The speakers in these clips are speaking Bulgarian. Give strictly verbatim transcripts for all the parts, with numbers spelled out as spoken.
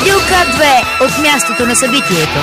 Радио К две от мястото на събитието.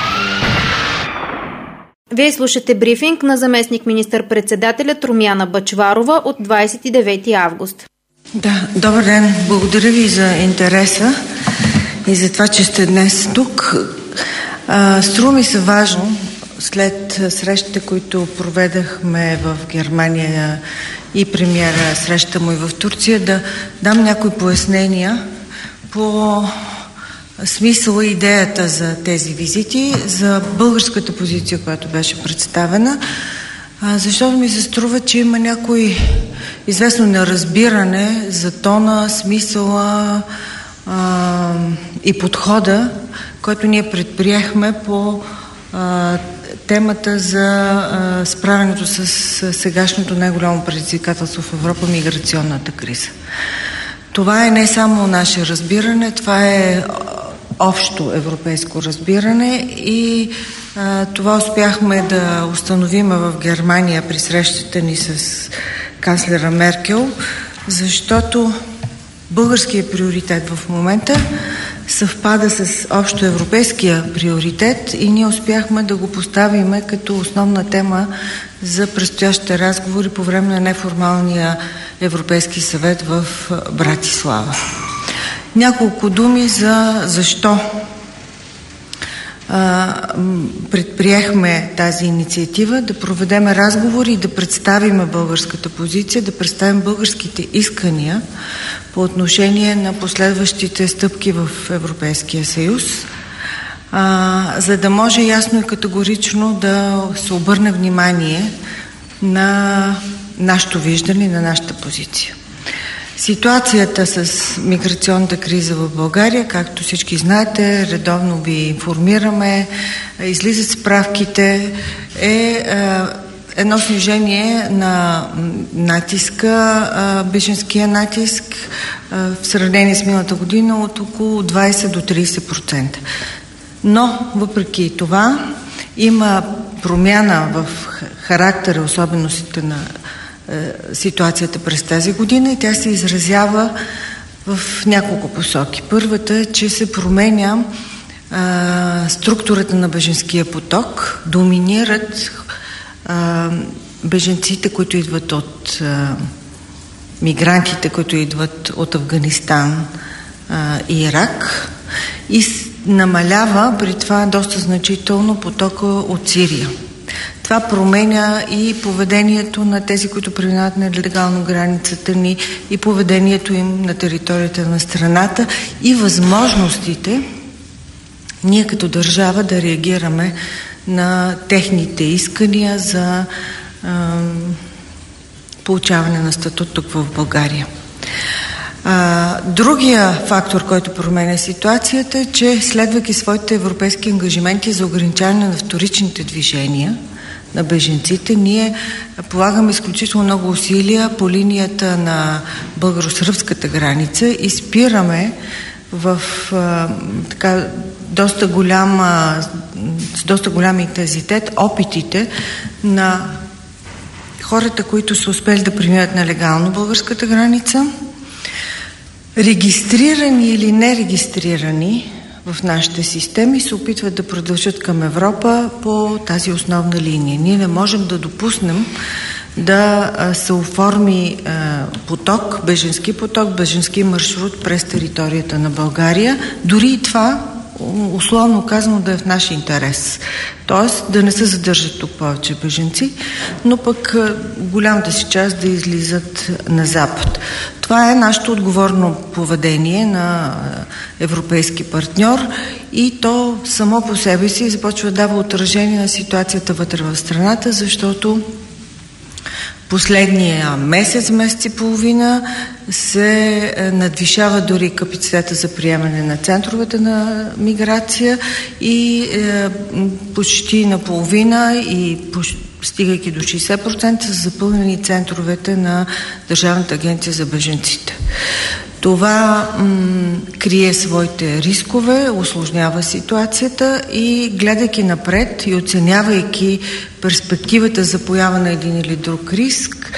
Вие слушате брифинг на заместник министър-председателя Румяна Бъчварова от двадесет и девети август. Да, добър ден. Благодаря ви за интереса и за това, че сте днес тук. Струва ми се важно, след срещите, които проведахме в Германия и премиера среща му и в Турция, да дам някои пояснения по смисъла и идеята за тези визити, за българската позиция, която беше представена, защото ми се струва, че има някой известно неразбиране за тона, смисъла а, и подхода, който ние предприехме по а, темата за а, справянето с сегашното най-голямо предизвикателство в Европа – миграционната криза. Това е не само наше разбиране, това е общо европейско разбиране и а, това успяхме да установим в Германия при срещата ни с канцлера Меркел, защото българският приоритет в момента съвпада с общо европейския приоритет и ние успяхме да го поставим като основна тема за предстоящите разговори по време на неформалния Европейски съвет в Братислава. Няколко думи за защо а, предприехме тази инициатива, да проведем разговори и да представим българската позиция, да представим българските искания по отношение на последващите стъпки в Европейския съюз, а, за да може ясно и категорично да се обърне внимание на нашето виждане и на нашата позиция. Ситуацията с миграционната криза в България, както всички знаете, редовно ви информираме, излизат справките, е, е едно снижение на натиска, бежанския натиск в сравнение с миналата година от около двадесет до тридесет процента. Но, въпреки това, има промяна в характера, особеностите на ситуацията през тази година и тя се изразява в няколко посоки. Първата е, че се променя а, структурата на бежанския поток, доминират а, бежанците, които идват от а, мигрантите, които идват от Афганистан а, и Ирак и намалява при това доста значително потока от Сирия. Това променя и поведението на тези, които преминават нелегално границата ни, и поведението им на територията на страната, и възможностите ние като държава да реагираме на техните искания за е, получаване на статут тук в България. А, другия фактор, който променя ситуацията, е, че следвайки своите европейски ангажименти за ограничаване на вторичните движения на бежанците, ние полагаме изключително много усилия по линията на българо-сръбската граница и спираме в а, така доста голяма, с доста голям интензитет опитите на хората, които са успели да преминат нелегално българската граница, регистрирани или нерегистрирани в нашите системи, се опитват да продължат към Европа по тази основна линия. Ние не можем да допуснем да се оформи поток, бежански поток, бежански маршрут през територията на България. Дори и това, условно казано, да е в наш интерес. Тоест да не се задържат тук повече бежанци, но пък голямата си част да излизат на Запад. Това е нашето отговорно поведение на европейски партньор и то само по себе си започва да дава отражение на ситуацията вътре в страната, защото последния месец, месец и половина се надвишава дори капацитета за приемане на центровете на миграция и е, почти наполовина и почти, стигайки до шейсет процента са запълнени центровете на Държавната агенция за бежанците. Това м- крие своите рискове, усложнява ситуацията и гледайки напред и оценявайки перспективата за поява на един или друг риск,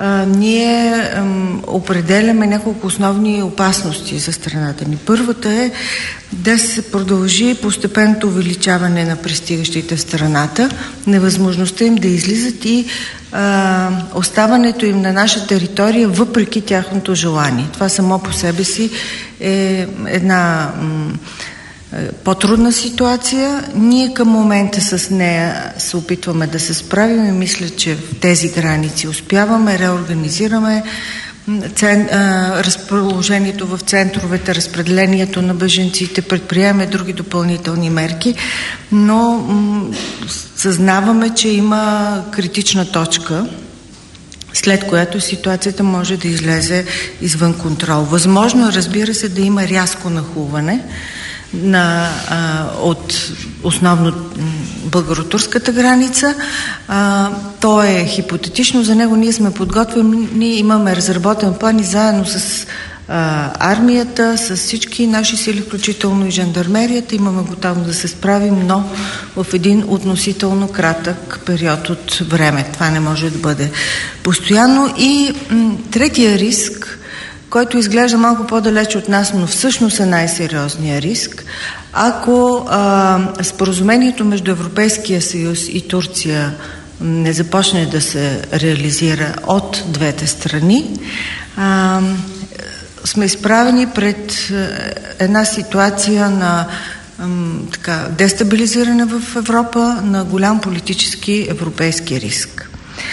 а, ние а, определяме няколко основни опасности за страната ни. Първата е да се продължи постепенното увеличаване на пристигащите в страната, невъзможността им да излизат и а, оставането им на наша територия въпреки тяхното желание. Това само по себе си е една м, по-трудна ситуация. Ние към момента с нея се опитваме да се справим и мисля, че в тези граници успяваме, реорганизираме цен, а, разположението в центровете, разпределението на бежанците, предприемаме други допълнителни мерки, но м, съзнаваме, че има критична точка, след която ситуацията може да излезе извън контрол. Възможно е, разбира се, да има рязко нахлуване на, а, от основно българо-турската граница. А, то е хипотетично, за него ние сме подготвени, ние имаме разработен план и заедно с а, армията, с всички наши сили, включително и жандармерията, имаме готовност да се справим, но в един относително кратък период от време. Това не може да бъде постоянно. И м- третия риск, който изглежда малко по-далеч от нас, но всъщност е най-сериозният риск, ако а, споразумението между Европейския съюз и Турция не започне да се реализира от двете страни, а, сме изправени пред една ситуация на ам, така, дестабилизиране в Европа, на голям политически европейски риск.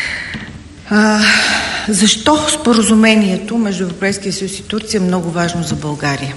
А, защо споразумението между Европейския съюз и Турция е много важно за България?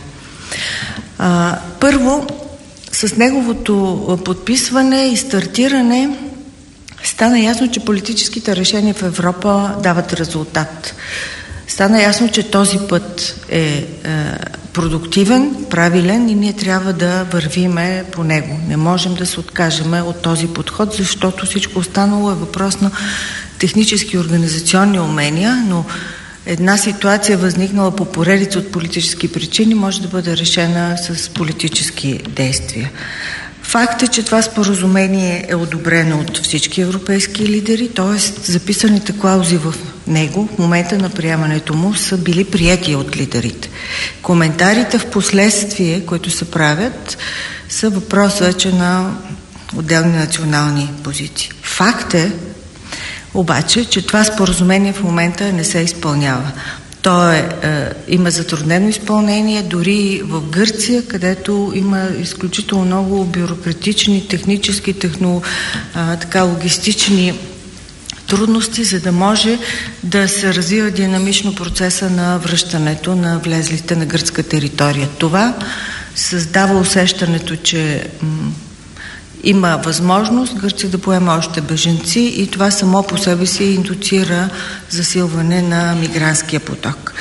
А, първо, с неговото подписване и стартиране стана ясно, че политическите решения в Европа дават резултат. Стана ясно, че този път е, е продуктивен, правилен и ние трябва да вървиме по него. Не можем да се откажем от този подход, защото всичко останало е въпрос на технически и организационни умения, но една ситуация, възникнала по поредица от политически причини, може да бъде решена с политически действия. Факт е, че това споразумение е одобрено от всички европейски лидери, т.е. записаните клаузи в него в момента на приемането му са били приети от лидерите. Коментарите в последствие, които се правят, са въпрос вече на отделни национални позиции. Факт е обаче, че това споразумение в момента не се изпълнява. То е, е, има затруднено изпълнение, дори в Гърция, където има изключително много бюрократични, технически, техно, а, така, логистични трудности, за да може да се развива динамично процеса на връщането на влезлите на гръцка територия. Това създава усещането, че м- има възможност Гърция да поема още бежанци и това само по себе си индуцира засилване на мигрантския поток.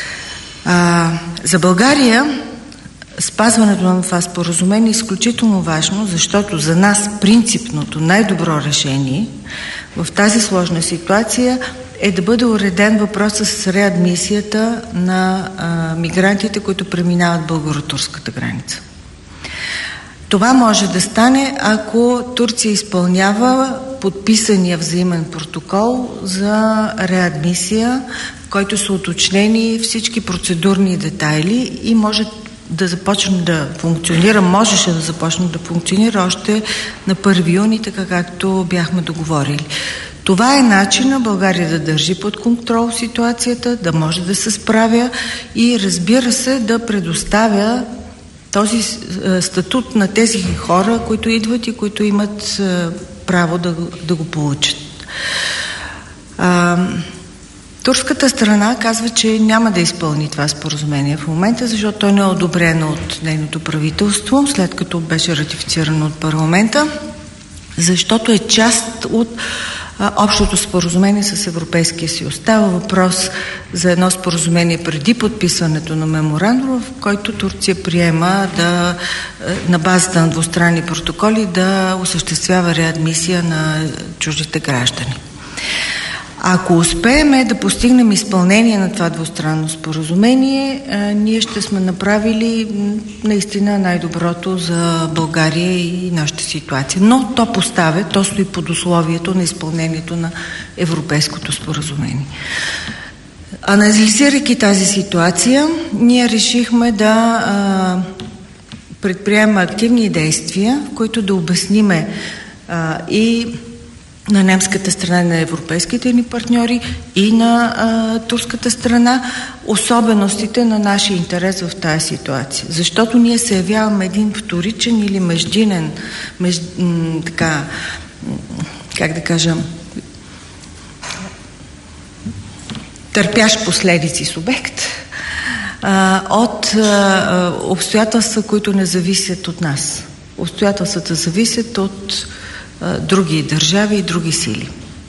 А, за България спазването на това споразумение е изключително важно, защото за нас принципното най-добро решение в тази сложна ситуация е да бъде уреден въпросът с реадмисията на а, мигрантите, които преминават българо-турската граница. Това може да стане, ако Турция изпълнява подписания взаимен протокол за реадмисия, в който са уточнени всички процедурни детайли и може да започне да функционира, можеше да започне да функционира още на първи юни, така както бяхме договорили. Това е начина България да държи под контрол ситуацията, да може да се справя и, разбира се, да предоставя този статут на тези хора, които идват и които имат право да, да го получат. А, турската страна казва, че няма да изпълни това споразумение в момента, защото то не е одобрено от нейното правителство, след като беше ратифицирано от парламента, защото е част от общото споразумение с Европейския съюз. Става въпрос за едно споразумение преди подписването на меморандума, в който Турция приема да, на базата на двустранни протоколи да осъществява реадмисия на чуждите граждани. Ако успеем да постигнем изпълнение на това двустранно споразумение, ние ще сме направили наистина най-доброто за България и нашата ситуация. Но то поставя, то стои под условието на изпълнението на Европейското споразумение. Анализирайки тази ситуация, ние решихме да а, предприемем активни действия, в които да обясниме а, и на немската страна, на европейските ни партньори и на а, турската страна особеностите на нашия интерес в тази ситуация. Защото ние се явяваме един вторичен или междинен, меж, м, така, как да кажа, търпящ последици субект а, от а, обстоятелства, които не зависят от нас. Обстоятелствата зависят от а, други държави и други сили.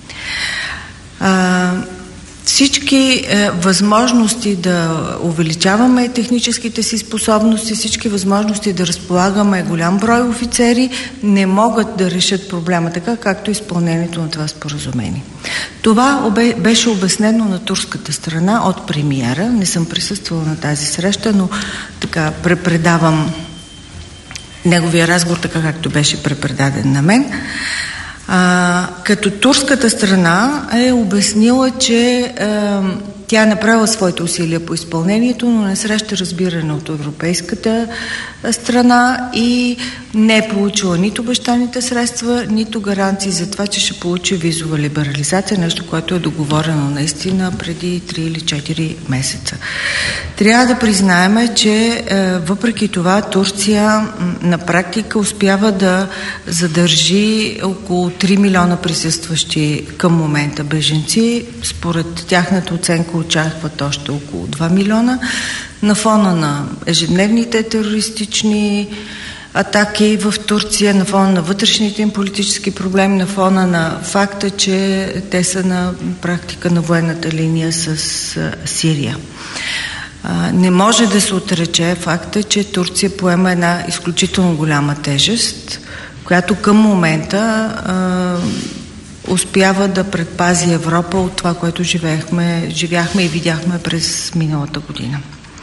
А, всички е, възможности да увеличаваме техническите си способности, всички възможности да разполагаме голям брой офицери не могат да решат проблема така, както изпълнението на това споразумение. Това беше обяснено на турската страна от премиера. Не съм присъствала на тази среща, но така препредавам неговия разговор така, както беше препредаден на мен. А, като турската страна е обяснила, че а, тя е направила своите усилия по изпълнението, но не среща разбиране от европейската страна и не е получила нито обещаните средства, нито гаранции за това, че ще получи визова либерализация, нещо, което е договорено наистина преди три или четири месеца. Трябва да признаем, че е, въпреки това Турция на практика успява да задържи около три милиона присъстващи към момента беженци. Според тяхната оценка очакват още около два милиона. На фона на ежедневните терористични атаки в Турция, на фона на вътрешните им политически проблеми, на фона на факта, че те са на практика на военната линия с Сирия. Не може да се отрече факта, че Турция поема една изключително голяма тежест, която към момента а, успява да предпази Европа от това, което живеехме, живяхме и видяхме през миналата година.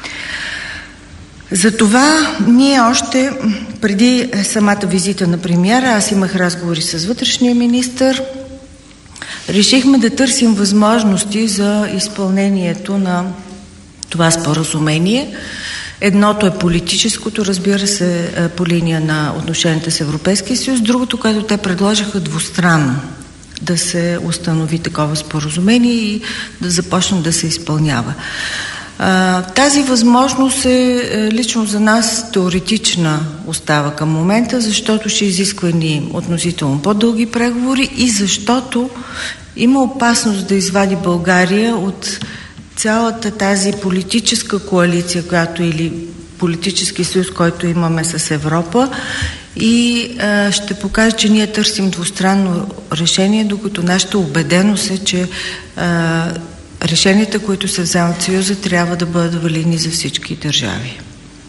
Затова ние още преди самата визита на премиера, аз имах разговори с вътрешния министър, решихме да търсим възможности за изпълнението на това споразумение. Едното е политическото, разбира се, по линия на отношенията с Европейския съюз, другото, което те предложиха двустранно, да се установи такова споразумение и да започне да се изпълнява. Тази възможност е лично за нас теоретична остава към момента, защото ще изисква ни относително по-дълги преговори и защото има опасност да извади България от цялата тази политическа коалиция, която или политически съюз, който имаме с Европа, и а, ще покаже, че ние търсим двустранно решение, докато нашата убеденост е, че а, решенията, които се вземат в Съюза, трябва да бъдат валидни за всички държави.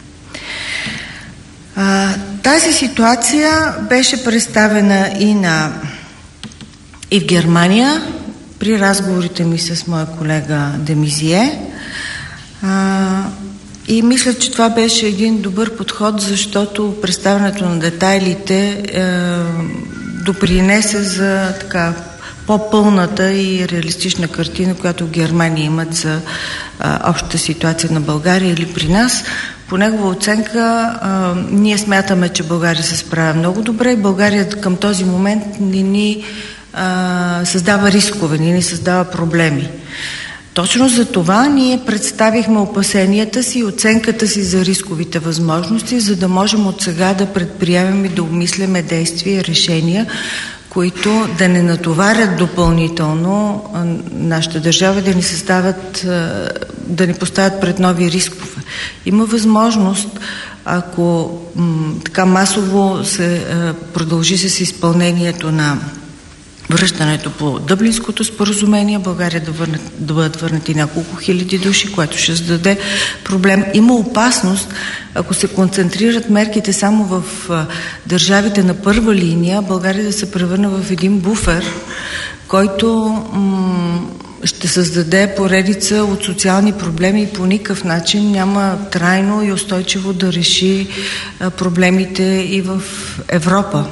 А, тази ситуация беше представена и, на, и в Германия при разговорите ми с моя колега де Мезие. А, и мисля, че това беше един добър подход, защото представянето на детайлите е, допринесе за така по-пълната и реалистична картина, която в Германия имат за а, общата ситуация на България или при нас. По негова оценка, а, ние смятаме, че България се справя много добре. България към този момент не ни а, създава рискове, не ни създава проблеми. Точно за това ние представихме опасенията си и оценката си за рисковите възможности, за да можем от сега да предприемем и да обмисляме действия, решения, които да не натоварят допълнително нашата държава, да ни създават, да ни поставят пред нови рискове. Има възможност, ако м, така масово се продължи с изпълнението на връщането по Дъблинското споразумение, България да, върне, да бъдат върнати няколко хиляди души, което ще създаде проблем. Има опасност, ако се концентрират мерките само в а, държавите на първа линия, България да се превърне в един буфер, който м- ще създаде поредица от социални проблеми и по никакъв начин няма трайно и устойчиво да реши а, проблемите и в Европа.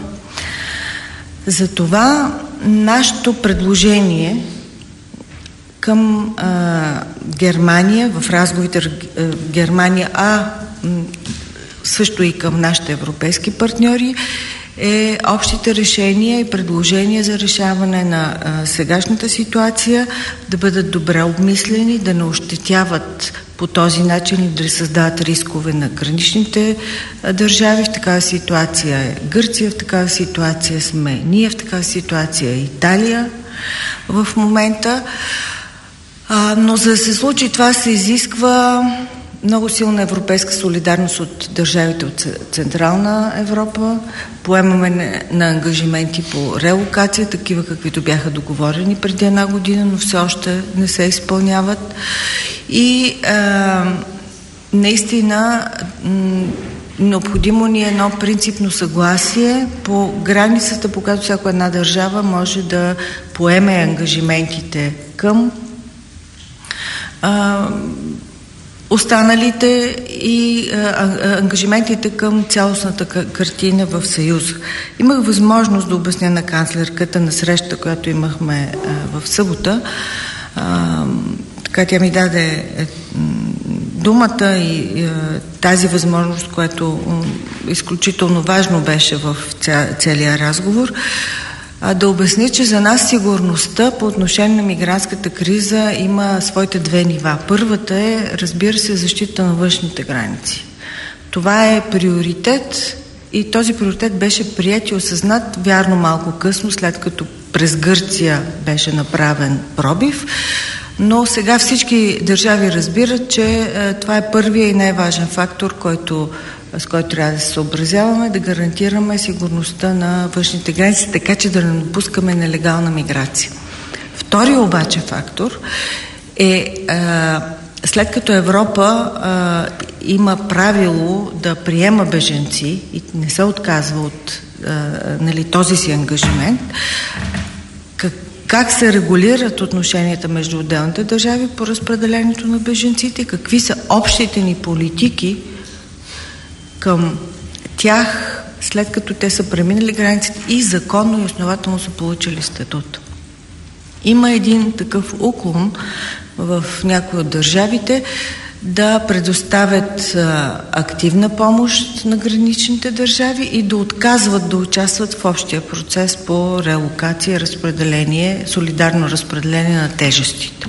Затова нашето предложение към а, Германия, в разговорите в Германия, а м- също и към нашите европейски партньори, е общите решения и предложения за решаване на а, сегашната ситуация да бъдат добре обмислени, да не ощетяват по този начин и да създават рискове на граничните а, държави. В такава ситуация е Гърция, в такава ситуация сме ние, в такава ситуация е Италия в момента. А, но за да се случи това, се изисква много силна европейска солидарност от държавите от Централна Европа. Поемаме на ангажименти по релокация, такива каквито бяха договорени преди една година, но все още не се изпълняват. И а, наистина м- необходимо ни е едно принципно съгласие по границата, по която всяка една държава може да поеме ангажиментите към а, останалите и а, ангажиментите към цялостната картина в Съюза. Имах възможност да обясня на канцлерката на среща, която имахме а, в събота. А, така тя ми даде е, думата и е, тази възможност, която е, изключително важно беше в ця, целия разговор, а, да обясня, че за нас сигурността по отношение на мигрантската криза има своите две нива. Първата е, разбира се, защита на външните граници. Това е приоритет и този приоритет беше приет и осъзнат, вярно малко късно, след като през Гърция беше направен пробив, но сега всички държави разбират, че е, това е първия и най-важен фактор, който, с който трябва да се съобразяваме, да гарантираме сигурността на външните граници, така че да не допускаме нелегална миграция. Втория обаче фактор е, е след като Европа е, има правило да приема беженци и не се отказва от е, нали, този си ангажимент, как Как се регулират отношенията между отделните държави по разпределението на беженците? Какви са общите ни политики към тях, след като те са преминали границите и законно и основателно са получили статут? Има един такъв уклон в някои от държавите да предоставят а, активна помощ на граничните държави и да отказват да участват в общия процес по релокация, разпределение, солидарно разпределение на тежестите.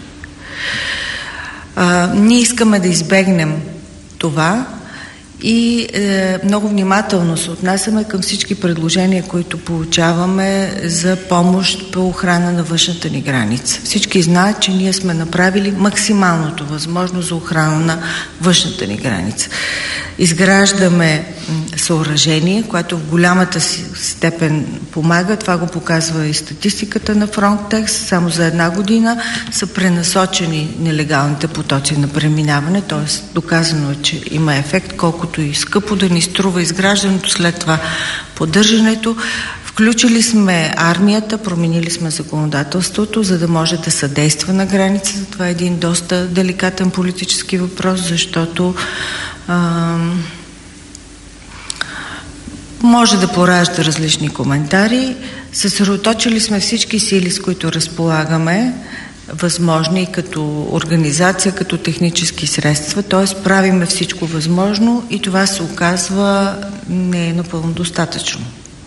А, ние искаме да избегнем това и е, много внимателно се отнасяме към всички предложения, които получаваме за помощ по охрана на външната ни граница. Всички знаят, че ние сме направили максималното възможно за охрана на външната ни граница. Изграждаме съоръжение, което в голямата си степен помага. Това го показва и статистиката на Frontex. Само за една година са пренасочени нелегалните потоци на преминаване, т.е. доказано е, че има ефект, колкото и скъпо да ни струва изграждането, след това поддържането. Включили сме армията, променили сме законодателството, за да може да съдейства на границата. Това е един доста деликатен политически въпрос, защото ам, може да поражда различни коментари. Съсредоточили сме всички сили, с които разполагаме, възможни като организация, като технически средства, т.е. правиме всичко възможно и това се оказва не е напълно достатъчно.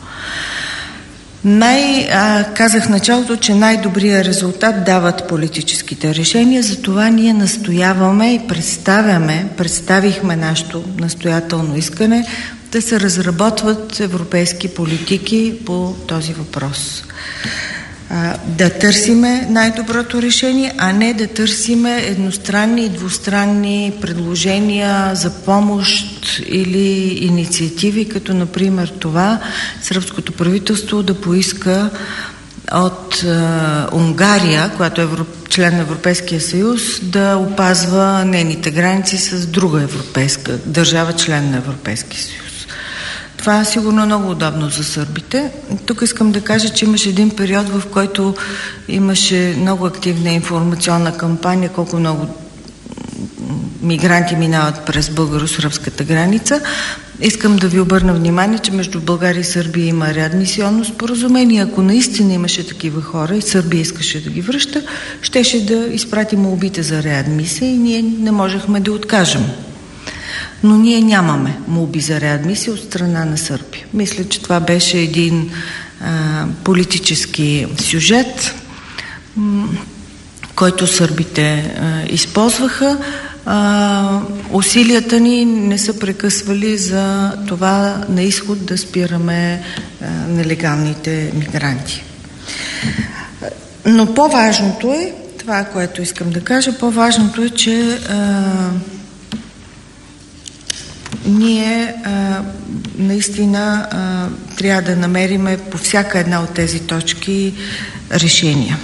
Най, а, казах в началото, че най-добрият резултат дават политическите решения, затова ние настояваме и представяме, представихме нашето настоятелно искане да се разработват европейски политики по този въпрос. А, да търсиме най-доброто решение, а не да търсиме едностранни и двустранни предложения за помощ или инициативи, като например това сръбското правителство да поиска от а, Унгария, която е Европ... член на Европейския съюз, да опазва нейните граници с друга европейска държава, член на Европейския съюз. това е сигурно много удобно за сърбите. Тук искам да кажа, че имаше един период, в който имаше много активна информационна кампания, колко много мигранти минават през българо-сръбската граница. Искам да ви обърна внимание, че между България и Сърбия има реадмисионно споразумение. Ако наистина имаше такива хора и Сърбия искаше да ги връща, щеше да изпрати молбите за реадмисия и ние не можехме да откажем. Но ние нямаме молби за реадмисия от страна на Сърбия. Мисля, че това беше един а, политически сюжет, м- който сърбите а, използваха. А, усилията ни не са прекъсвали за това на изход да спираме а, нелегалните мигранти. Но по-важното е, това, което искам да кажа, по-важното е, че а, ние а, наистина а, трябва да намериме по всяка една от тези точки решения.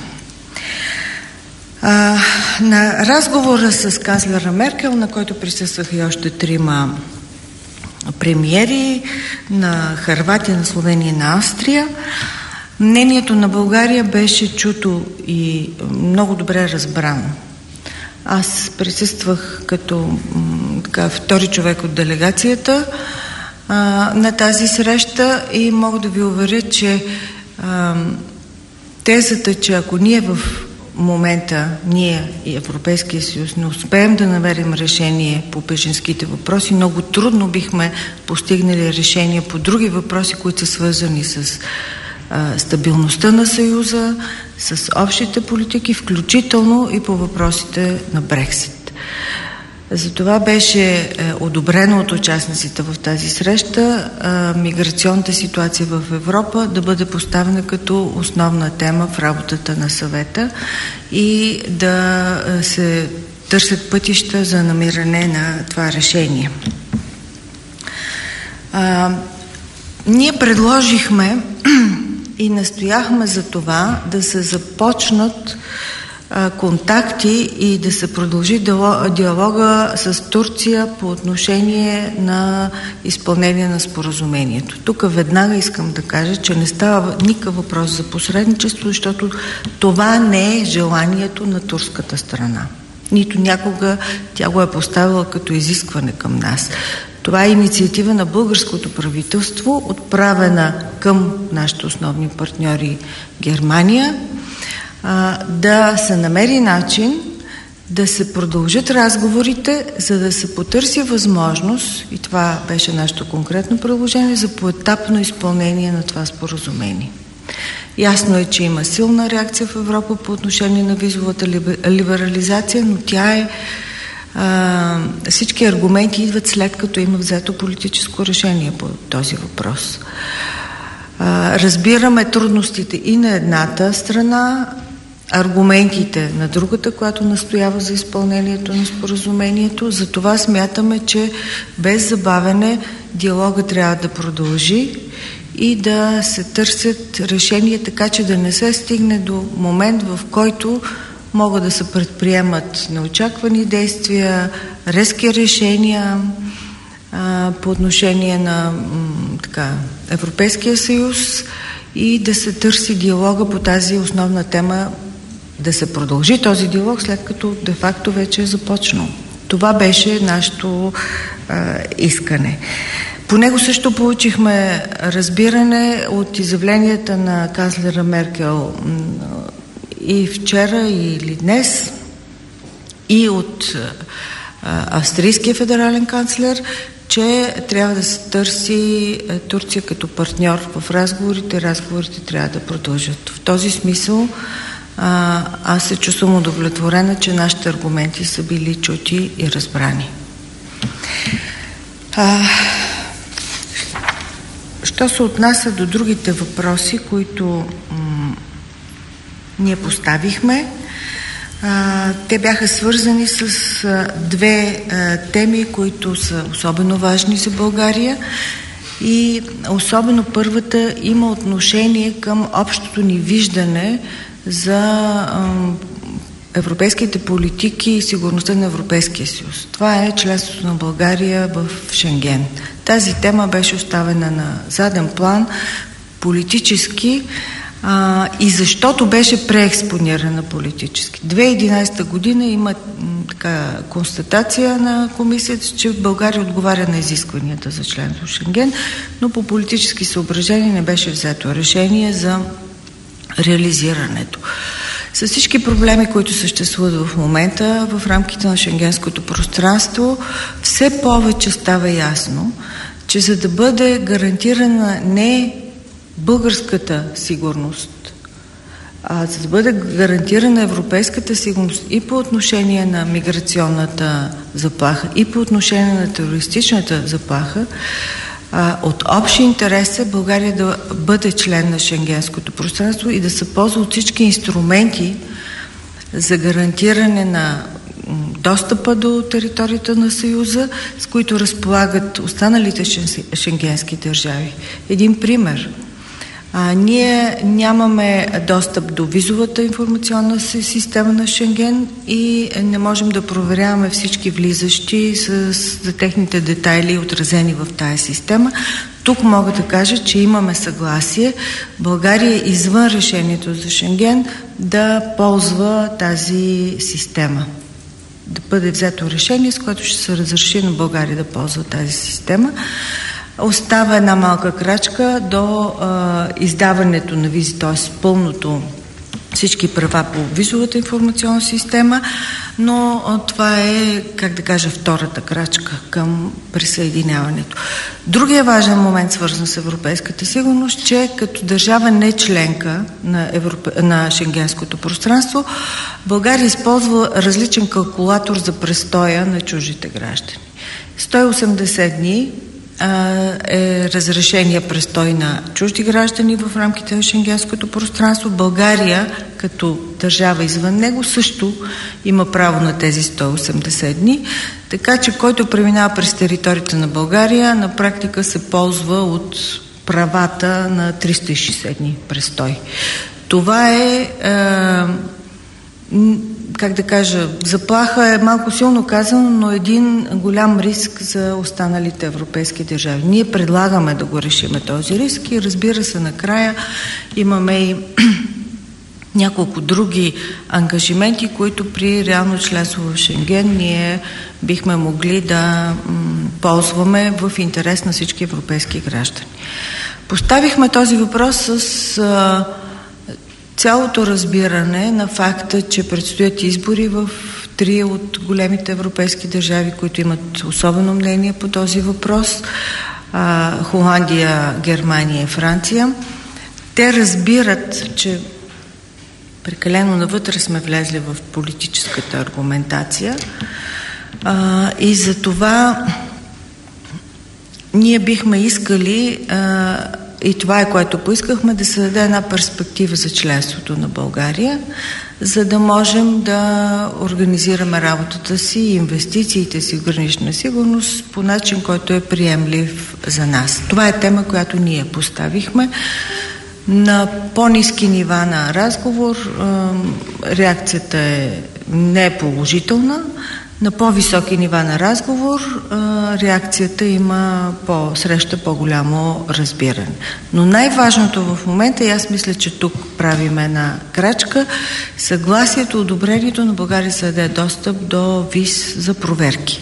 А, на разговора с канцлера Меркел, на който присъстваха и още трима премиери, на Хърватия, на Словения и на Австрия, мнението на България беше чуто и много добре разбрано. Аз присъствах като така, втори човек от делегацията а, на тази среща и мога да ви уверя, че а, тезата, че ако ние в момента, ние и Европейския съюз не успеем да намерим решение по бежанските въпроси, много трудно бихме постигнали решение по други въпроси, които са свързани с а, стабилността на Съюза, с общите политики, включително и по въпросите на Брексит. Затова беше е, одобрено от участниците в тази среща е, миграционната ситуация в Европа да бъде поставена като основна тема в работата на съвета и да е, се търсят пътища за намиране на това решение. А, ние предложихме и настояхме за това да се започнат а, контакти и да се продължи диалога с Турция по отношение на изпълнение на споразумението. Тук веднага искам да кажа, че не става никакъв въпрос за посредничество, защото това не е желанието на турската страна. Нито някога тя го е поставила като изискване към нас. Това е инициатива на българското правителство, отправена към нашите основни партньори Германия, да се намери начин да се продължат разговорите, за да се потърси възможност, и това беше нашето конкретно предложение, за поетапно изпълнение на това споразумение. Ясно е, че има силна реакция в Европа по отношение на визовата либерализация, но тя е а, всички аргументи идват след като има взето политическо решение по този въпрос. А, разбираме трудностите и на едната страна, аргументите на другата, която настоява за изпълнението на споразумението. Затова смятаме, че без забавене диалога трябва да продължи и да се търсят решения, така че да не се стигне до момент, в който могат да се предприемат неочаквани действия, резки решения а, по отношение на м, така, Европейския съюз и да се търси диалога по тази основна тема, да се продължи този диалог, след като де-факто вече е започнал. Това беше нашето а, искане. По него също получихме разбиране от изявленията на канцлера Меркел и вчера, или днес, и от а, австрийския федерален канцлер, че трябва да се търси Турция като партньор в разговорите. Разговорите трябва да продължат. В този смисъл а, аз се чувствам удовлетворена, че нашите аргументи са били чути и разбрани. А, що се отнася до другите въпроси, които м- ние поставихме, а, те бяха свързани с а, две а, теми, които са особено важни за България, и особено първата има отношение към общото ни виждане за а, европейските политики и сигурността на Европейския съюз. Това е членството на България в Шенген. Тази тема беше оставена на заден план политически а, и защото беше преекспонирана политически. две хиляди и единадесета година има така констатация на комисията, че България отговаря на изискванията за членство в Шенген, но по политически съображения не беше взето решение за реализирането. С всички проблеми, които съществуват в момента в рамките на шенгенското пространство, все повече става ясно, че за да бъде гарантирана не българската сигурност, а за да бъде гарантирана европейската сигурност и по отношение на миграционната заплаха, и по отношение на терористичната заплаха, от общ интерес е България да бъде член на шенгенското пространство и да се ползва от всички инструменти за гарантиране на достъпа до територията на Съюза, с които разполагат останалите шенгенски държави. Един пример. А, ние нямаме достъп до визовата информационна система на Шенген и не можем да проверяваме всички влизащи с, за техните детайли, отразени в тая система. Тук мога да кажа, че имаме съгласие България извън решението за Шенген да ползва тази система. Да бъде взето решение, с което ще се разреши на България да ползва тази система. Остава една малка крачка до а, издаването на визи, т.е. пълното всички права по визовата информационна система, но а, това е, как да кажа, втората крачка към присъединяването. Другия важен момент, свързан с европейската сигурност, че като държава не членка на, Европе... на шенгенското пространство, България използва различен калкулатор за престоя на чуждите граждани. сто и осемдесет дни е разрешение престой на чужди граждани в рамките на шенгенското пространство. България, като държава извън него, също има право на тези сто и осемдесет дни, така че който преминава през територията на България, на практика се ползва от правата на триста и шейсет дни престой. Това е, е как да кажа, заплаха е малко силно казано, но един голям риск за останалите европейски държави. Ние предлагаме да го решиме този риск и разбира се, накрая имаме и няколко други ангажименти, които при реално членство в Шенген ние бихме могли да м, ползваме в интерес на всички европейски граждани. Поставихме този въпрос с а, цялото разбиране на факта, че предстоят избори в три от големите европейски държави, които имат особено мнение по този въпрос. А, Холандия, Германия и Франция. Те разбират, че прекалено навътре сме влезли в политическата аргументация а, и за това ние бихме искали а, и това е, което поискахме, да се даде една перспектива за членството на България, за да можем да организираме работата си и инвестициите си в гранична сигурност по начин, който е приемлив за нас. Това е тема, която ние поставихме. На по-ниски нива на разговор реакцията е не е положителна. На по-високи нива на разговор реакцията има по, среща по-голямо разбиране. Но най-важното в момента, и аз мисля, че тук правим една крачка, съгласието, одобрението на България да даде достъп до виз за проверки.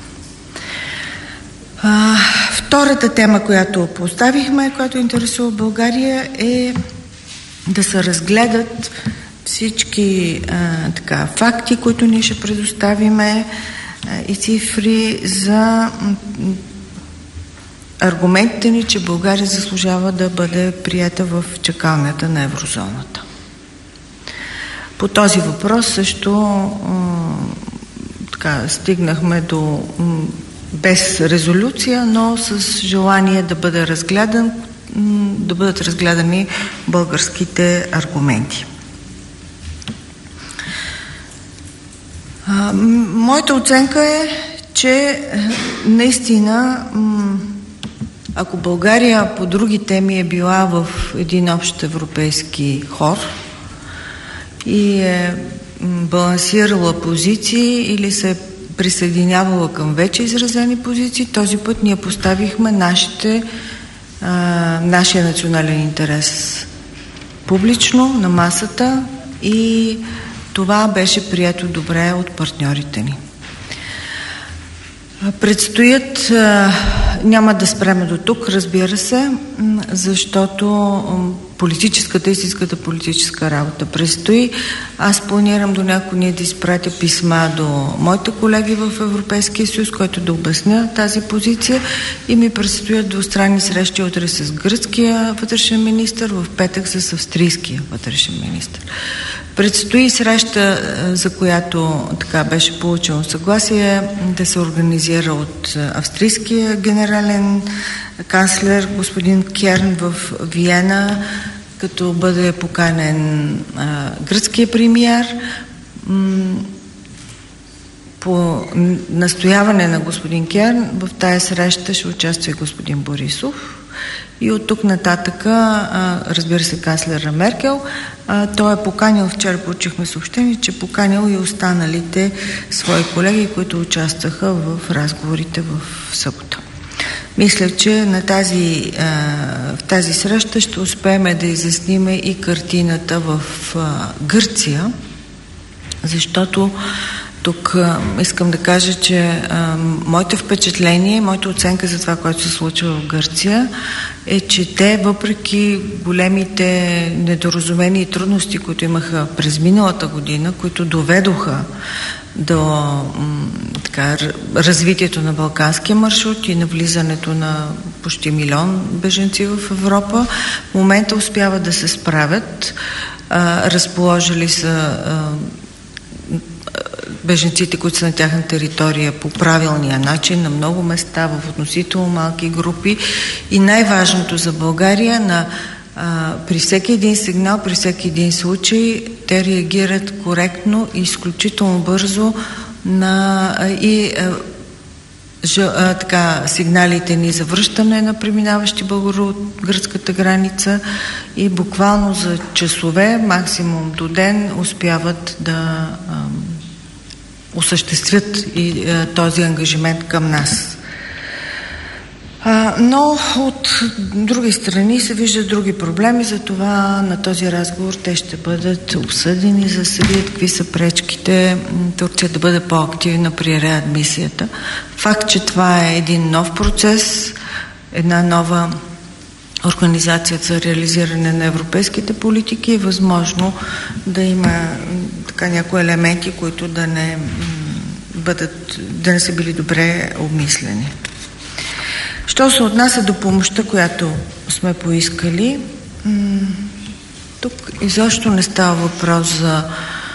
А, втората тема, която поставихме, която интересува България, е да се разгледат всички а, така, факти, които ние ще предоставиме а, и цифри за м, аргументите ни, че България заслужава да бъде приета в чакалнята на еврозоната. По този въпрос също а, така, стигнахме до м, без резолюция, но с желание да бъде разгледан, м, да бъдат разгледани българските аргументи. А, моята оценка е, че наистина, ако България по други теми е била в един общ европейски хор и е балансирала позиции или се е присъединявала към вече изразени позиции. Този път ние поставихме нашите, а, нашия национален интерес публично на масата и това беше прието добре от партньорите ни. Предстоят, няма да спреме до тук, разбира се, защото политическата, истинската политическа работа предстои. Аз планирам до няколко дни да изпратя писма до моите колеги в Европейския съюз, който да обясня тази позиция и ми предстоят двустранни срещи утре с гръцкия вътрешен министър, в петък с австрийския вътрешен министър. Предстои среща, за която така беше получено съгласие, да се организира от австрийския генерален канцлер господин Керн в Виена, като бъде поканен а, гръцкия премиер. М- по настояване на господин Керн в тая среща ще участва и господин Борисов. И от тук нататък, а, разбира се, канцлера Меркел, а, той е поканил, вчера получихме съобщение, че поканил и останалите свои колеги, които участваха в разговорите в събота. Мисля, че на тази, а, в тази среща ще успеем да изясниме и картината в а, Гърция, защото тук а, искам да кажа, че а, моите впечатление, моята оценка за това, което се случва в Гърция, е, че те, въпреки големите недоразумения и трудности, които имаха през миналата година, които доведоха до м, така, развитието на балканския маршрут и на влизането на почти милион беженци в Европа, в момента успяват да се справят. А, разположили са а, беженците, които са на тяхна територия по правилния начин, на много места, в относително малки групи и най-важното за България, на, а, при всеки един сигнал, при всеки един случай, те реагират коректно и изключително бързо на а, и а, ж, а, така, сигналите ни за връщане на преминаващи българи от гръцката граница и буквално за часове, максимум до ден, успяват да а, осъществят и а, този ангажимент към нас. А, но от други страни се виждат други проблеми, затова на този разговор те ще бъдат обсъдени, за да се видят какви са пречките Турция да бъде по-активна при реадмисията. Факт, че това е един нов процес, една нова организация за реализиране на европейските политики, е възможно да има така някои елементи, които да не бъдат, да не са били добре обмислени. Що се отнася до помощта, която сме поискали, тук изобщо не става въпрос за,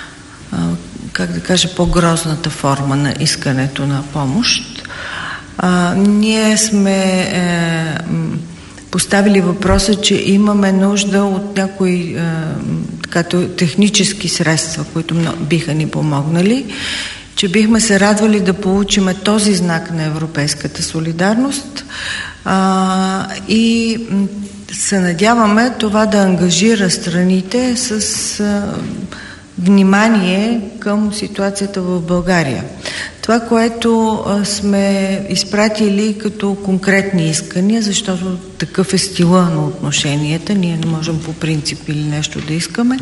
как да кажа, по-грозната форма на искането на помощ. А, ние сме е, поставили въпроса, че имаме нужда от някои е, така, технически средства, които биха ни помогнали, че бихме се радвали да получим този знак на европейската солидарност а, и се надяваме това да ангажира страните с а, внимание към ситуацията в България. Това, което а, сме изпратили като конкретни искания, защото такъв е стила на отношенията, ние не можем по принцип или нещо да искаме,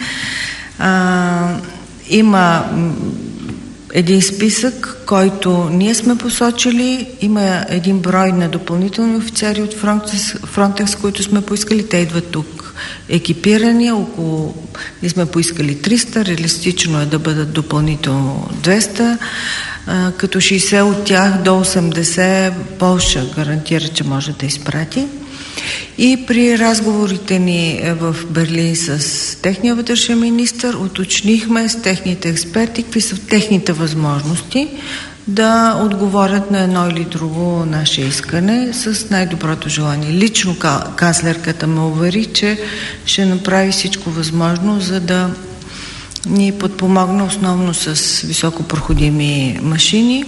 а, има един списък, който ние сме посочили. Има един брой на допълнителни офицери от Frontex, които сме поискали. Те идват тук екипирани. Около... Ние сме поискали триста. Реалистично е да бъдат допълнително двеста. Като шейсет от тях до осемдесет Полша гарантира, че може да изпрати. И при разговорите ни в Берлин с техния вътрешен министър уточнихме с техните експерти какви са техните възможности да отговорят на едно или друго наше искане с най-доброто желание. Лично канцлерката ме увери, че ще направи всичко възможно, за да ни подпомогне основно с високопроходими машини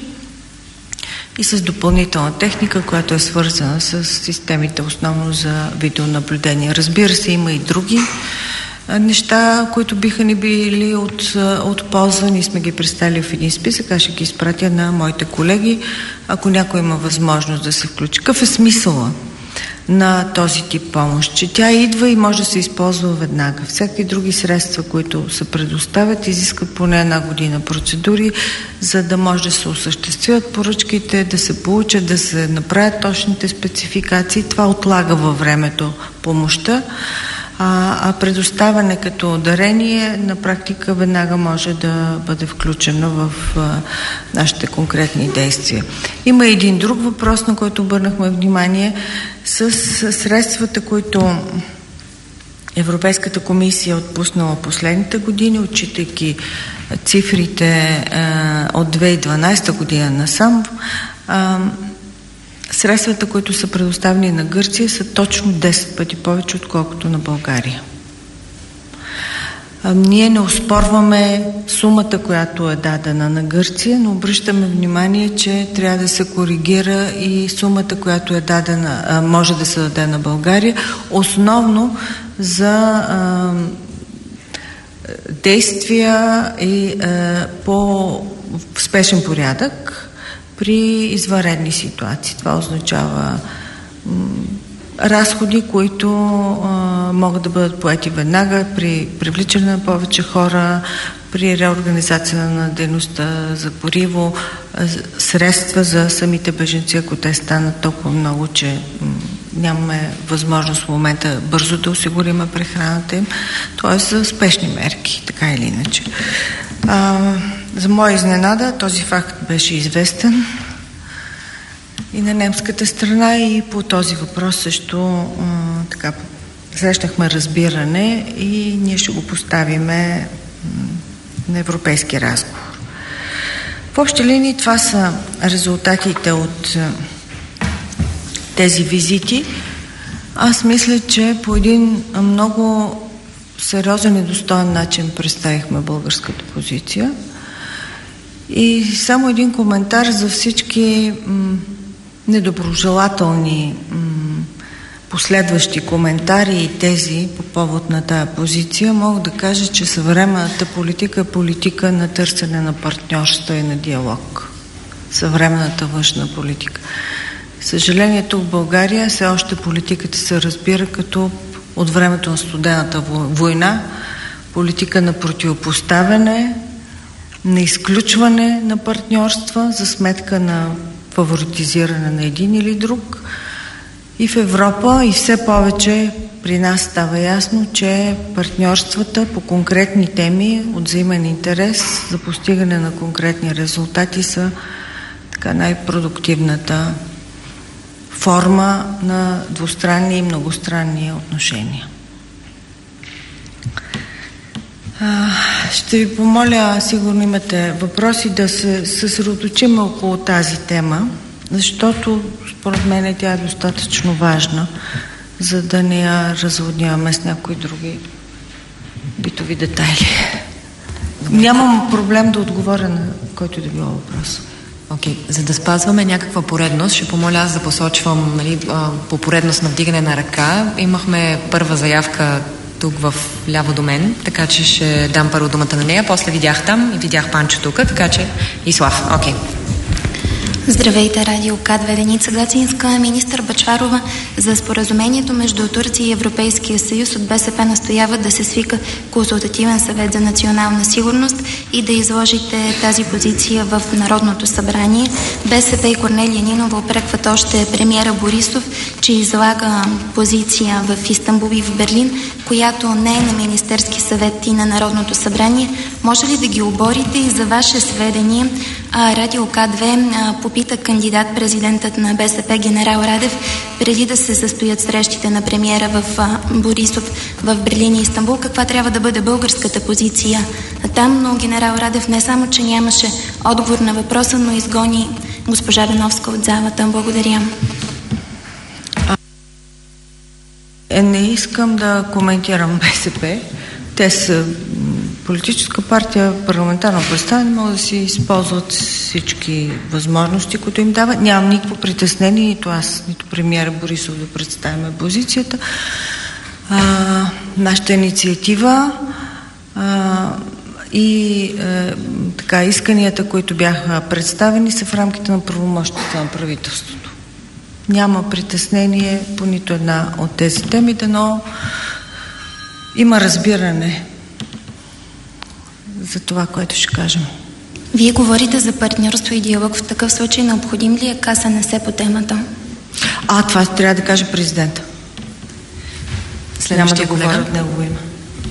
и с допълнителна техника, която е свързана с системите основно за видеонаблюдение. Разбира се, има и други неща, които биха ни били от, от полза. Ние сме ги представили в един списък, аз ще ги изпратя на моите колеги, ако някой има възможност да се включи. Какъв е смисъла на този тип помощ? Че тя идва и може да се използва веднага. Всякакви други средства, които се предоставят, изискват поне една година процедури, за да може да се осъществят поръчките, да се получат, да се направят точните спецификации. Това отлага във времето помощта, а, а предоставяне като дарение на практика веднага може да бъде включено в а, нашите конкретни действия. Има един друг въпрос, на който обърнахме внимание, с средствата, които Европейската комисия е отпуснала последните години, отчитайки цифрите а, от две хиляди и дванадесета година насам. А, средствата, които са предоставени на Гърция, са точно десет пъти повече, отколкото на България. А, ние не оспорваме сумата, която е дадена на Гърция, но обръщаме внимание, че трябва да се коригира и сумата, която е дадена, а, може да се даде на България, основно за а, действия и а, по спешен порядък при извънредни ситуации. Това означава м, разходи, които а, могат да бъдат поети веднага при привличане на повече хора, при реорганизация на дейността за гориво, средства за самите бежанци, ако те станат толкова много, че м, нямаме възможност в момента бързо да осигуриме прехраната им, т.е. за спешни мерки, така или иначе. А, за моя изненада този факт беше известен и на немската страна, и по този въпрос също а, така срещнахме разбиране и ние ще го поставиме на европейски разговор. В общи линии това са резултатите от а, тези визити. Аз мисля, че по един много сериозен и достоен начин представихме българската позиция. И само един коментар за всички м, недоброжелателни м, последващи коментари и тези по повод на тая позиция. Мога да кажа, че съвременната политика е политика на търсене на партньорство и на диалог. Съвременната външна политика. Съжаление, тук в България все още политиката се разбира като от времето на студената война, политика на противопоставяне, на изключване на партньорства за сметка на фаворитизиране на един или друг. И в Европа, и все повече при нас става ясно, че партньорствата по конкретни теми от взаимен интерес за постигане на конкретни резултати са така най-продуктивната форма на двустранни и многостранни отношения. Ще ви помоля, сигурно имате въпроси, да се съсредоточим около тази тема, защото според мен тя е достатъчно важна, за да не я разводняваме с някои други битови детайли. Нямам проблем да отговоря на който да било въпрос. Окей, okay. За да спазваме някаква поредност, ще помоля аз да посочвам, нали, по поредност на вдигане на ръка. Имахме първа заявка тук в ляво до мен, така че ще дам първо думата на нея. После видях там и видях Панчо тук, така че и Слав. Окей. Okay. Здравейте, радио К две, Деница Гацинска. Министър Бъчварова, за споразумението между Турция и Европейския съюз от БСП настоява да се свика консултативен съвет за национална сигурност и да изложите тази позиция в Народното събрание. БСП и Корнелия Нинова упрекват още премиера Борисов, че излага позиция в Истанбул и в Берлин, която не е на Министерски съвет и на Народното събрание. Може ли да ги оборите? И за ваше сведение, радио К две попита кандидат президентът на БСП генерал Радев, преди да се състоят срещите на премиера в Борисов в Берлин и Истанбул, каква трябва да бъде българската позиция там, но генерал Радев не само, че нямаше отговор на въпроса, но изгони госпожа Беновска от залата. Благодаря. Не искам да коментирам БСП. Те са политическа партия, парламентарно представяне, могат да си използват всички възможности, които им дават. Нямам никакво притеснение, нито аз, нито премиера Борисов да представяме позицията. а, нашата инициатива а, и а, така, исканията, които бяха представени, са в рамките на правомощията на правителството. Няма притеснение по нито една от тези теми, но има разбиране за това, което ще кажем. Вие говорите за партньорство и диалог. В такъв случай необходим ли е К С Н С по темата? А, това трябва да каже президента. Няма да говоря от негово име.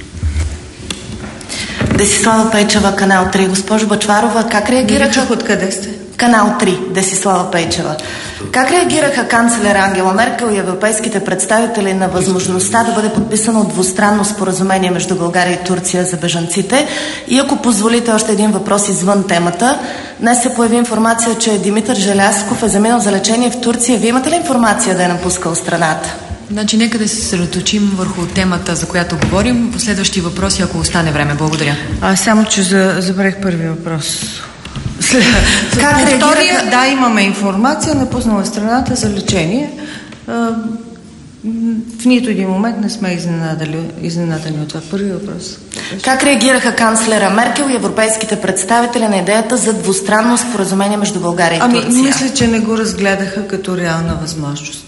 Десислава Пейчева, Канал три. Госпожо Бъчварова, как реагираха... Откъде сте? Канал три, Десислава Пейчева. Как реагираха канцлер Ангела Меркел и европейските представители на възможността да бъде подписано двустранно споразумение между България и Турция за бежанците? И ако позволите още един въпрос извън темата, днес се появи информация, че Димитър Желязков е заминал за лечение в Турция. Вие имате ли информация да е напускал страната? Значи, нека да се съсредоточим върху темата, за която говорим. Последващи въпроси, ако остане време. Благодаря. А, само, че за, забравих първи въпрос. След, как втория, да, имаме информация, напуснала страната за лечение. А, в нито един момент не сме изненадали, изненадани от това. Първи въпрос. Как реагираха канцлера Меркел и европейските представители на идеята за двустранно споразумение между България и Турция? Ами, мисля, че не го разгледаха като реална възможност.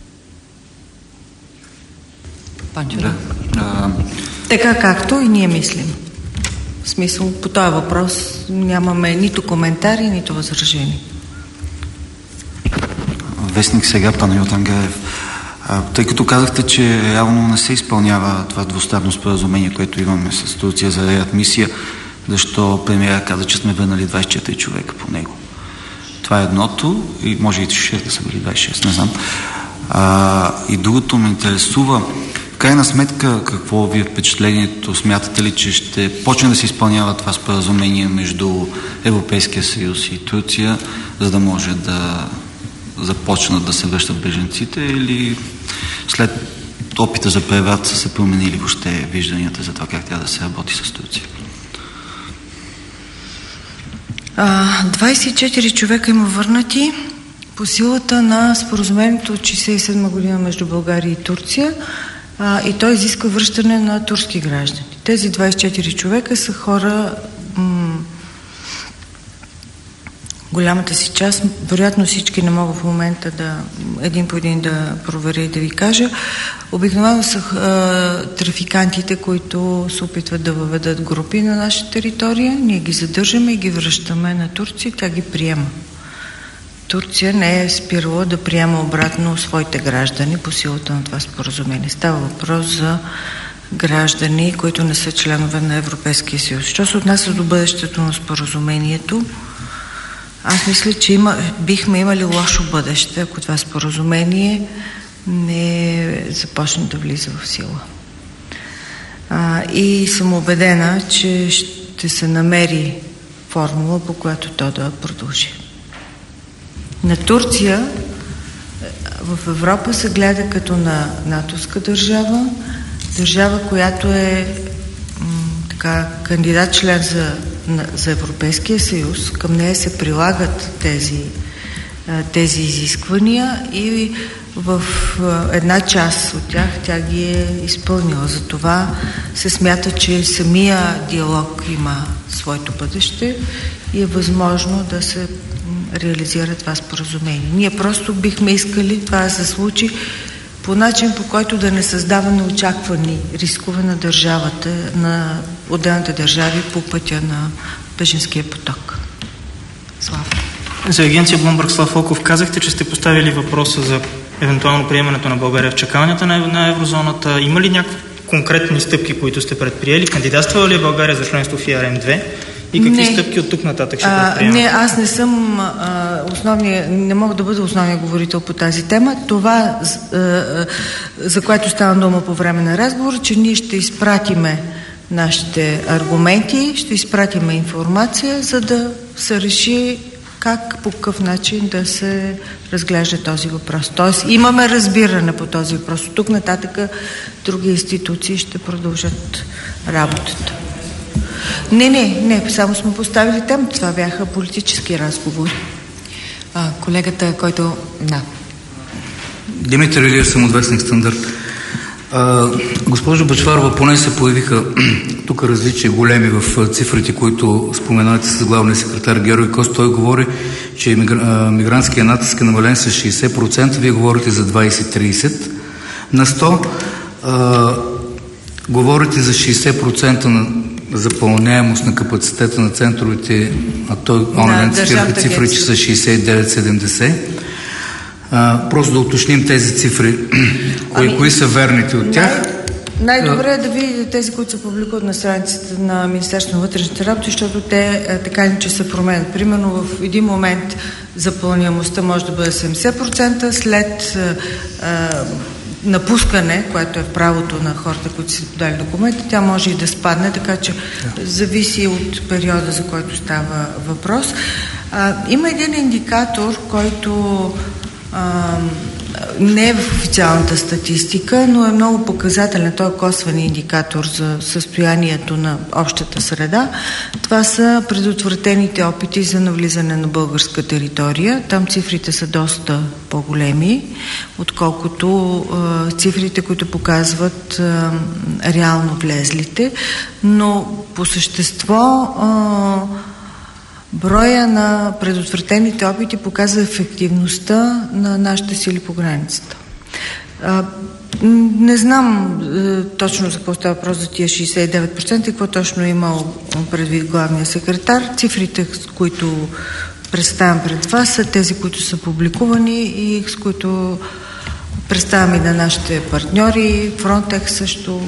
Да. А... Така както и ние мислим. В смисъл, по този въпрос нямаме нито коментари, нито възражения. Вестник сега, Панайот Ангаев. А, тъй като казахте, че реално не се изпълнява това двустранно споразумение, което имаме с Турция за реадмисия, защо премиера каза, че сме върнали двайсет и четири човека по него? Това е едното, и може и шест да са били двайсет и шест, не знам. А, и другото ме интересува, в крайна сметка, какво ви е впечатлението? Смятате ли, че ще почне да се изпълнява това споразумение между Европейския съюз и Турция, за да може да започнат да се връщат бежанците, или след опита за преврат са се променили въобще вижданията за това как трябва да се работи с Турция? двайсет и четири човека има върнати по силата на споразумението от шейсет и седма година между България и Турция, а, и той изисква връщане на турски граждани. Тези двайсет и четири човека са хора, м- голямата си част, вероятно всички не мога в момента да един по един да проверя и да ви кажа. Обикновено са а, трафикантите, които се опитват да въведат групи на наша територия. Ние ги задържаме и ги връщаме на Турция, тя ги приема. Турция не е спирала да приема обратно своите граждани по силата на това споразумение. Става въпрос за граждани, които не са членове на Европейския съюз. Що се отнася до бъдещето на споразумението, аз мисля, че има, бихме имали лошо бъдеще, ако това споразумение не започне да влиза в сила. А, и съм убедена, че ще се намери формула, по която то да продължи. На Турция в Европа се гледа като на натовска държава, държава, която е м, така, кандидат член за, на, за Европейския съюз. Към нея се прилагат тези, тези изисквания и в една част от тях тя ги е изпълнила. Затова се смята, че самия диалог има своето бъдеще и е възможно да се реализира това споразумение. Ние просто бихме искали това да се случи по начин, по който да не създава неочаквани рискове на държавата, на отделните държави по пътя на бежанския поток. Слава. За агенция Блумбърг, Слав Волков, казахте, че сте поставили въпроса за евентуално приемането на България в чакалнята на, на еврозоната. Има ли някакви конкретни стъпки, които сте предприели? Кандидатствала ли е България за членство в И Ар М две? И какви не. стъпки от тук нататък ще предприемат? Не, аз не съм а, основния, не мога да бъда основния говорител по тази тема. Това, а, а, за което става дума по време на разговор, че ние ще изпратиме нашите аргументи, ще изпратиме информация, за да се реши как, по какъв начин да се разглежда този въпрос. Тоест, имаме разбиране по този въпрос. От тук нататък други институции ще продължат работата. Не, не, не, само сме поставили там. Това бяха политически разговори. А, колегата, който... Да. Димитър Илиев, съм от вестник Стандарт. А, госпожо Бъчварова, поне се появиха тук различия големи в цифрите, които споменавате с главния секретар Георги Кост. Той говори, че мигрантския натиск е намален с шейсет процента, вие говорите за двайсет-трийсет на сто. А, говорите за шейсет процента на запълняемост на капацитета на центровете, а той онлайн цифрите цифри, че са шейсет и девет седемдесет. А, просто да уточним тези цифри. Кои, ами, кои са верните от тях? Най- най-добре е да видите тези, които се публикуват на страницата на Министерството на вътрешните работи, защото те а, така или че се променят. Примерно в един момент запълняемостта може да бъде седемдесет процента, след а, напускане, което е в правото на хората, които си подали документи, тя може и да спадне, така че зависи от периода, за който става въпрос. А, има един индикатор, който а, не е в официалната статистика, но е много показателен. Той е косвен индикатор за състоянието на общата среда. Това са предотвратените опити за навлизане на българска територия. Там цифрите са доста по-големи, отколкото а, цифрите, които показват а, реално влезлите. Но по същество а, броя на предотвратените опити показва ефективността на нашите сили по границата. А, не знам а, точно за какво става въпрос за тия шейсет и девет процента и какво точно е имал предвид главния секретар. Цифрите, с които представям пред вас, са тези, които са публикувани и с които представям и на нашите партньори. Frontex също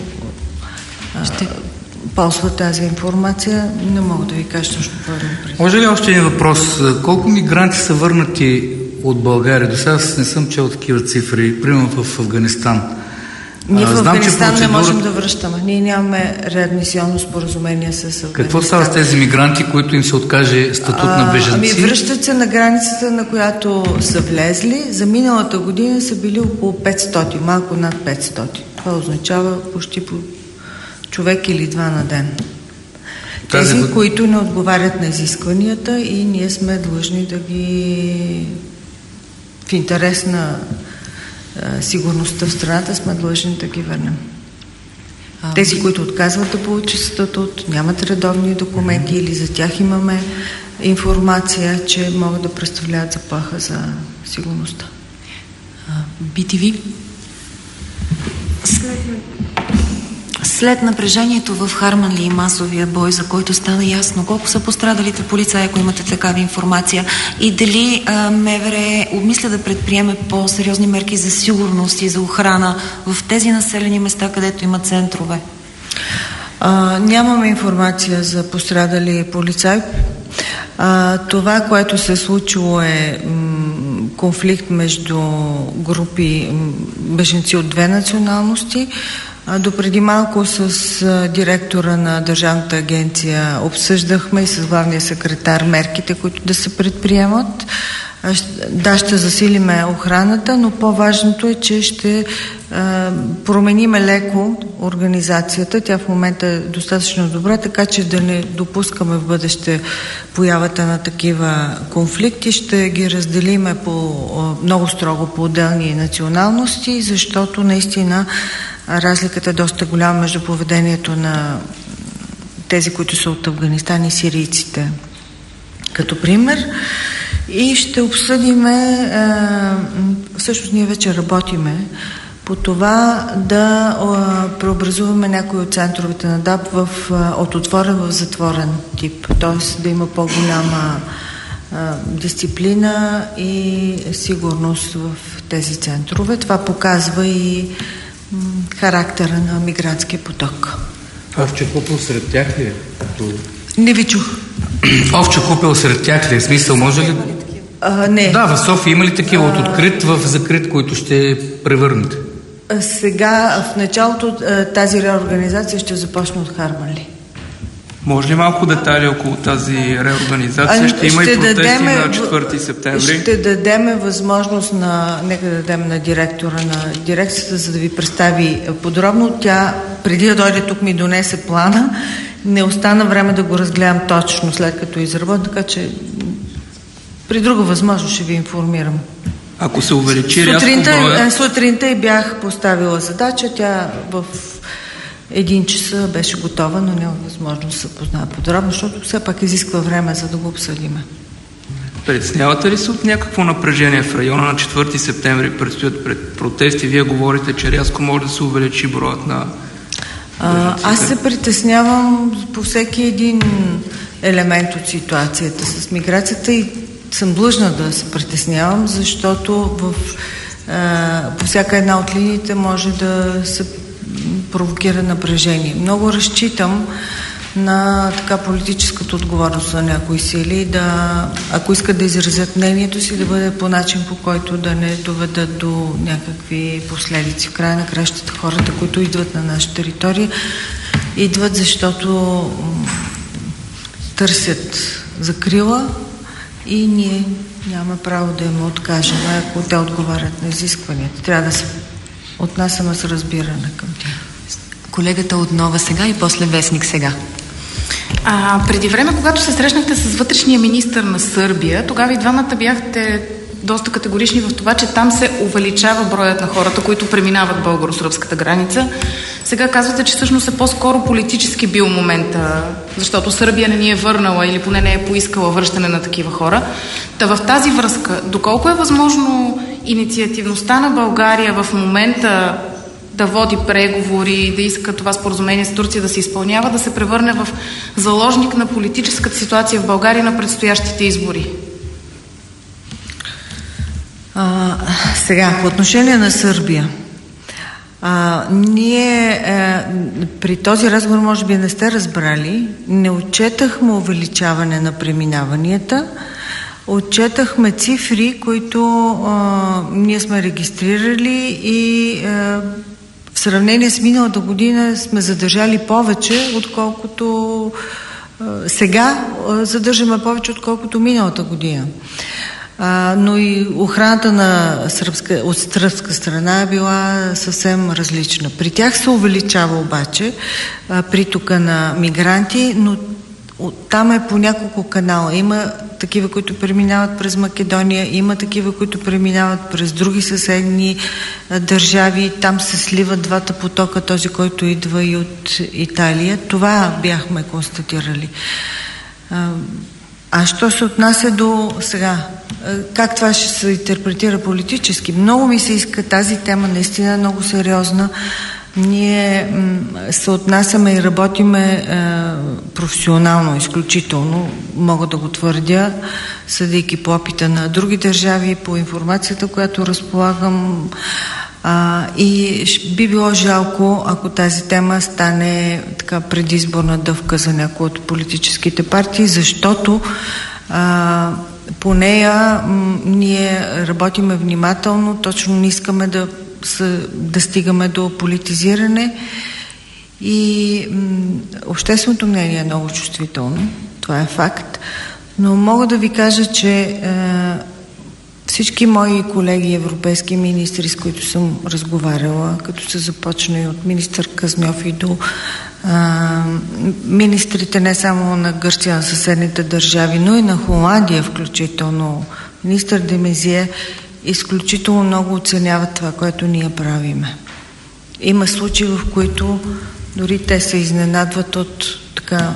а, ще ползва тази информация. Не мога да ви кажа точно какво да напред. Може ли още един въпрос? Колко мигранти са върнати от България? До сега не съм чел такива цифри. Примерно в Афганистан. Ние в Знам, Афганистан процедура... не можем да връщаме. Ние нямаме реадмисионно споразумение с Афганистан. Какво става с тези мигранти, които им се откаже статут а, на бежанци? Ами връщат се на границата, на която са влезли. За миналата година са били около петстотин, малко над петстотин. Това означава почти по човек или два на ден. Тези, Тази... които не отговарят на изискванията и ние сме длъжни да ги в интерес на а, сигурността в страната сме длъжни да ги върнем. А, Тези, би... които отказват да получат статут, нямат редовни документи или за тях имаме информация, че могат да представляват заплаха за сигурността. Би ти ви? След... След напрежението в Харманли и масовия бой, за който стана ясно колко са пострадалите полицаи, ако имате такава информация, и дали а, МВР обмисля да предприеме по-сериозни мерки за сигурност и за охрана в тези населени места, където има центрове? А, нямаме информация за пострадали полицаи. А, това, което се е случило е м, конфликт между групи м, бежанци от две националности. Допреди малко с а, директора на Държавната агенция обсъждахме и с главния секретар мерките, които да се предприемат. А, да, ще засилиме охраната, но по-важното е, че ще а, промениме леко организацията. Тя в момента е достатъчно добра, така че да не допускаме в бъдеще появата на такива конфликти. Ще ги разделиме по, а, много строго по отделни националности, защото наистина разликата е доста голяма между поведението на тези, които са от Афганистан и сирийците. Като пример. И ще обсъдиме, всъщност ние вече работиме по това да преобразуваме някои от центровете на ДАП в, от отворен в затворен тип. Т.е. да има по-голяма дисциплина и сигурност в тези центрове. Това показва и характера на мигрантския поток. Овче купел сред тях ли е? Не ви чух. Овче купел сред тях ли е? Смисъл, може ли? А, не. Да, в София има ли такива от открит в закрит, които ще превърнете? Сега, в началото тази реорганизация ще започне от Харманли. Може ли малко детайли около тази реорганизация? А, ще има ще и протести дадеме, на четвърти септември? Ще дадем възможност на, нека да дадем на директора на дирекцията, за да ви представи подробно. Тя, преди да дойде тук, ми донесе плана. Не остана време да го разгледам точно след като изработя, така че при друга възможност ще ви информирам. Ако се увеличи рязко сутринта, броя... Сутринта и бях поставила задача, тя в един часа беше готова, но няма възможност да се познава подробно, защото все пак изисква време, за да го обсъдиме. Притеснявате ли се от някакво напрежение в района на четвърти септември? Предстоят пред протести. Вие говорите, че рязко може да се увеличи броят на... А, аз се притеснявам по всеки един елемент от ситуацията с миграцията и съм длъжна да се притеснявам, защото в, а, по всяка една от линиите може да се провокира напрежение. Много разчитам на така политическата отговорност на някои сили, да, ако искат да изразят мнението си, да бъде по начин, по който да не доведат до някакви последици. В края на кращата хората, които идват на наша територия, идват защото търсят закрила и ние нямаме право да им откажем, ако те отговарят на изискванията. Трябва да се отнасяме с разбиране към тях. Колегата от Нова сега и после Вестник сега. А, преди време, когато се срещнахте с вътрешния министър на Сърбия, тогава и двамата бяхте доста категорични в това, че там се увеличава броят на хората, които преминават българо-сръбската граница. Сега казвате, че всъщност е по-скоро политически бил момента, защото Сърбия не ни е върнала или поне не е поискала връщане на такива хора. Та в тази връзка, доколко е възможно инициативността на България в момента да води преговори, да иска това споразумение с Турция да се изпълнява, да се превърне в заложник на политическата ситуация в България на предстоящите избори? А, сега, по отношение на Сърбия. А, ние а, при този разговор, може би не сте разбрали, не отчетахме увеличаване на преминаванията, отчетахме цифри, които а, ние сме регистрирали и а, в сравнение с миналата година сме задържали повече, отколкото а, сега а, задържаме повече, отколкото миналата година. А, но и охраната на сръбска, от сръбска страна е била съвсем различна. При тях се увеличава обаче а, притока на мигранти, но там е по няколко канала. Има такива, които преминават през Македония, има такива, които преминават през други съседни а, държави. Там се сливат двата потока, този, който идва и от Италия. Това бяхме констатирали. А, а що се отнася до сега, как това ще се интерпретира политически? Много ми се иска, тази тема наистина е много сериозна. Ние м, се отнасяме и работиме е, професионално, изключително, мога да го твърдя, съдейки по опита на други държави, по информацията, която разполагам. А, и би било жалко, ако тази тема стане така предизборна дъвка за някои от политическите партии, защото а, по нея м, ние работиме внимателно, точно не искаме да, с, да стигаме до политизиране и м, общественото мнение е много чувствително, това е факт, но мога да ви кажа, че е, всички мои колеги европейски министри, с които съм разговаряла, като се започна и от министър Казмьов и до а, министрите не само на Гърция, на съседните държави, но и на Холандия включително, министър де Мезие, изключително много оценяват това, което ние правиме. Има случаи, в които дори те се изненадват от така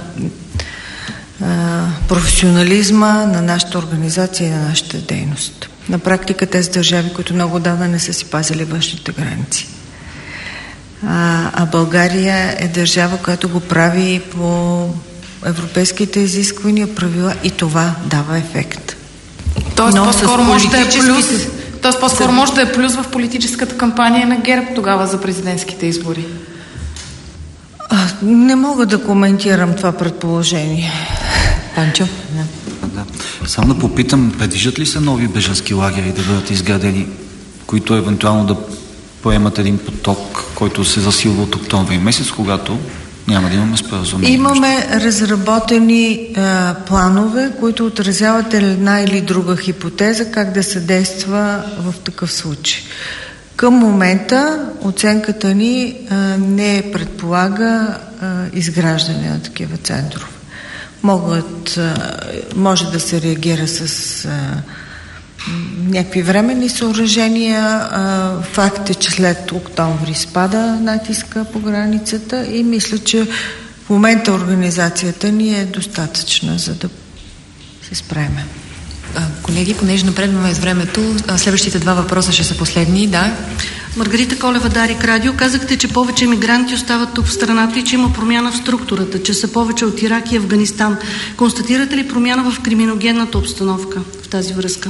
професионализма на нашата организация и на нашата дейност. На практика тези държави, които много давна не са си пазили външните граници. А, а България е държава, която го прави по европейските изисквания, правила и това дава ефект. Тоест по-скоро може да е плюс, тоест по-скоро може да е плюс в политическата кампания на ГЕРБ тогава за президентските избори. А, не мога да коментирам това предположение. Панчо? Да. Само да попитам, предвиждат ли се нови бежански лагери да бъдат изградени, които евентуално да поемат един поток, който се засилва от октомври месец, когато няма да имаме споразумение? Имаме разработени а, планове, които отразяват една или друга хипотеза, как да се действа в такъв случай. Към момента оценката ни а, не предполага а, изграждане на такива центрове. Могат, а, може да се реагира с а, някакви временни съоръжения. Факт е, че след октомври спада натиска по границата и мисля, че в момента организацията ни е достатъчна, за да се справим. Колеги, понеже напредваме с времето, следващите два въпроса ще са последни. Да. Маргарита Колева, Дарик Радио. Казахте, че повече мигранти остават тук в страната и че има промяна в структурата, че са повече от Ирак и Афганистан. Констатирате ли промяна в криминогенната обстановка в тази връзка?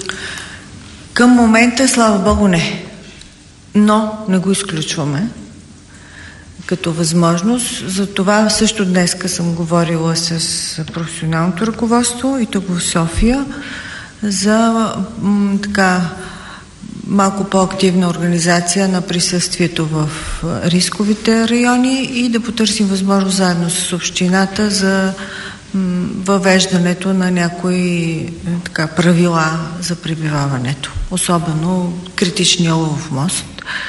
Към момента, слава Богу, не. Но не го изключваме като възможност. За това също днеска съм говорила с професионалното ръководство и тук в София за м, така малко по-активна организация на присъствието в рисковите райони и да потърсим възможност заедно с общината за м, въвеждането на някои така, правила за пребиваването. Особено критичния Лъвов мост.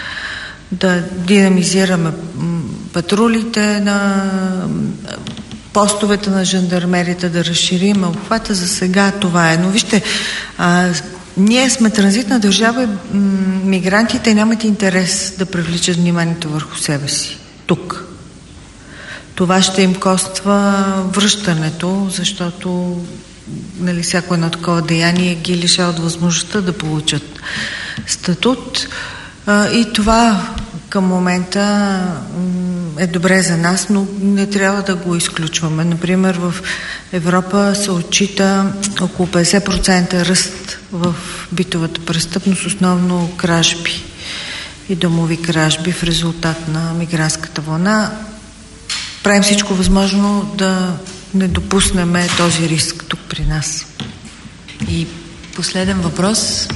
Да динамизираме патрулите на постовете на жандармерията, да разширим обхвата. За сега това е. Но вижте, а, ние сме транзитна държава и мигрантите нямат интерес да привличат вниманието върху себе си. Тук. Това ще им коства връщането, защото нали, всяко едно такова деяние ги лишава от възможността да получат статут. А, и това към момента е добре за нас, но не трябва да го изключваме. Например, в Европа се отчита около петдесет процента ръст в битовата престъпност, основно кражби и домови кражби в резултат на мигрантската вълна. Правим всичко възможно да не допуснем този риск тук при нас. И последен въпрос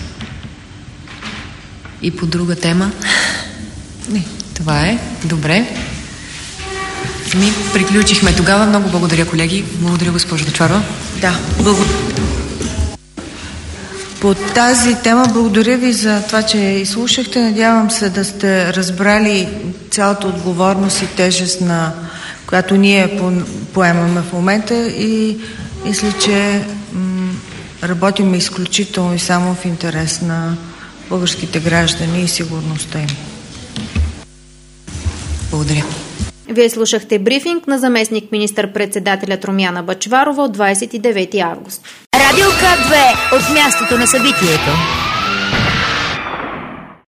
и по друга тема. Не, това е. Добре. Ми приключихме тогава. Много благодаря, колеги. Благодаря, госпожо Бъчварова. Да, благодаря. По тази тема благодаря ви за това, че изслушахте. Надявам се да сте разбрали цялата отговорност и тежест, на която ние поемаме в момента и мисля, че м- работим изключително и само в интерес на българските граждани и сигурността им. Благодаря. Вие слушахте брифинг на заместник министър-председателя Румяна Бъчварова от двадесет и девети август. Радио К две от мястото на събитието.